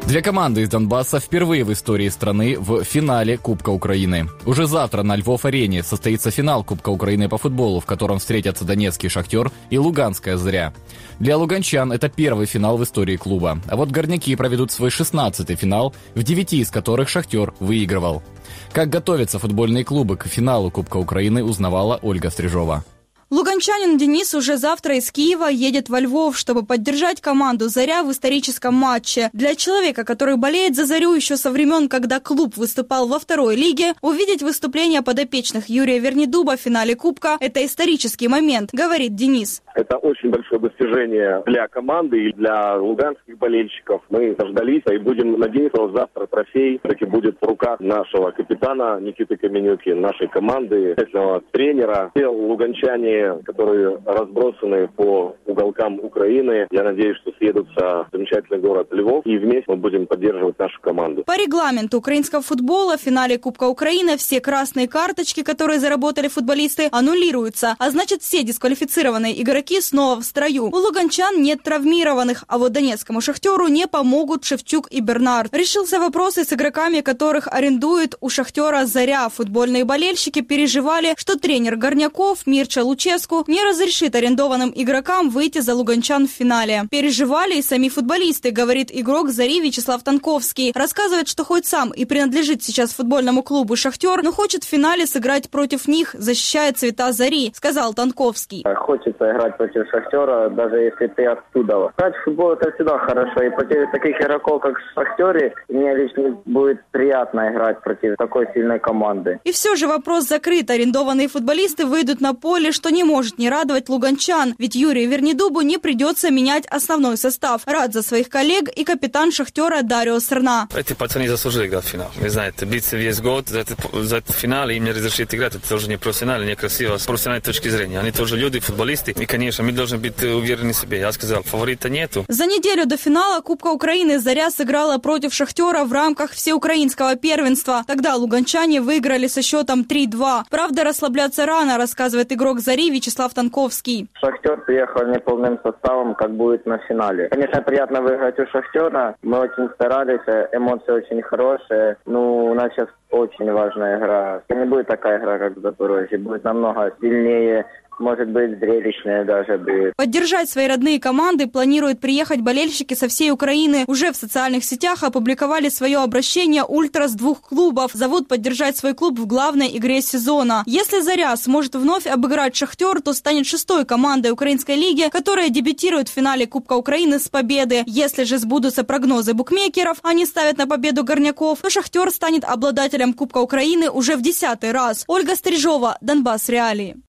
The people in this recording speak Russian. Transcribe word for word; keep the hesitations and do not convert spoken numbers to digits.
Две команды из Донбасса впервые в истории страны в финале Кубка Украины. Уже завтра на Львов-арене состоится финал Кубка Украины по футболу, в котором встретятся Донецкий «Шахтер» и Луганская «Зоря». Для луганчан это первый финал в истории клуба. А вот горняки проведут свой шестнадцатый финал, в девяти из которых «Шахтер» выигрывал. Как готовятся футбольные клубы к финалу Кубка Украины, узнавала Ольга Стрижова. Луганчанин Денис уже завтра из Киева едет во Львов, чтобы поддержать команду «Зоря» в историческом матче. Для человека, который болеет за «Зорю» еще со времен, когда клуб выступал во второй лиге, увидеть выступление подопечных Юрия Вернидуба в финале Кубка – это исторический момент, говорит Денис. Это очень большое достижение для команды и для луганских болельщиков. Мы дождались и будем надеяться, что завтра трофей таки будет в руках нашего капитана Никиты Каменюки, нашей команды, тренера. Все луганчане, которые разбросаны по уголкам Украины, я надеюсь, что съедутся в замечательный город Львов, и вместе мы будем поддерживать нашу команду. По регламенту украинского футбола в финале Кубка Украины все красные карточки, которые заработали футболисты, аннулируются, а значит все дисквалифицированные игроки снова в строю. У луганчан нет травмированных, а вот донецкому «Шахтеру» не помогут Шевчук и Бернард. Решился вопрос и с игроками, которых арендует у «Шахтера» «Зоря». Футбольные болельщики переживали, что тренер горняков Мирча Луческу не разрешит арендованным игрокам выйти за луганчан в финале. Переживали и сами футболисты, говорит игрок «Зори» Вячеслав Танковский. Рассказывает, что хоть сам и принадлежит сейчас футбольному клубу «Шахтер», но хочет в финале сыграть против них, защищая цвета «Зори», сказал Танковский. Хочется играть против «Шахтера», даже если ты оттуда. Играть в футбол это всегда хорошо, и против таких игроков, как в «Шахтере», мне лично будет приятно играть против такой сильной команды. И все же вопрос закрыт. Арендованные футболисты выйдут на поле, что не может не радовать луганчан, ведь Юрию Вернидубу не придется менять основной состав. Рад за своих коллег и капитан «Шахтера» Дарио Срна. Эти пацаны заслужили играть в финал. Вы знаете, биться весь год за этот, за этот финал, им не разрешить играть. Это тоже не профессионально, не красиво, с профессиональной точки зрения. Они тоже люди, футболисты. И, конечно, мы должны быть уверены в себе. Я сказал, фаворита нету. За неделю до финала Кубка Украины «Зоря» сыграла против «Шахтера» в рамках всеукраинского первенства. Тогда луганчане выиграли со счетом три-два. Правда, расслабляться рано, рассказывает игрок «Зори» Вячеслав Танковский. «Шахтер» приехал неполным составом, как будет на финале. Конечно, приятно выиграть у «Шахтера». Мы очень старались, эмоции очень хорошие. Ну, у нас сейчас очень важная игра. Это не будет такая игра, как в Запорожье. Будет намного сильнее. Может быть, зрелищная даже будет. Поддержать свои родные команды планируют приехать болельщики со всей Украины. Уже в социальных сетях опубликовали свое обращение ультрас двух клубов. Зовут поддержать свой клуб в главной игре сезона. Если «Зоря» сможет вновь обыграть «Шахтер», то станет шестой командой украинской лиги, которая дебютирует в финале Кубка Украины с победы. Если же сбудутся прогнозы букмекеров, они ставят на победу горняков, то «Шахтер» станет обладателем Кубка Украины уже в десятый раз. Ольга Стрижова, Донбасс Реалии.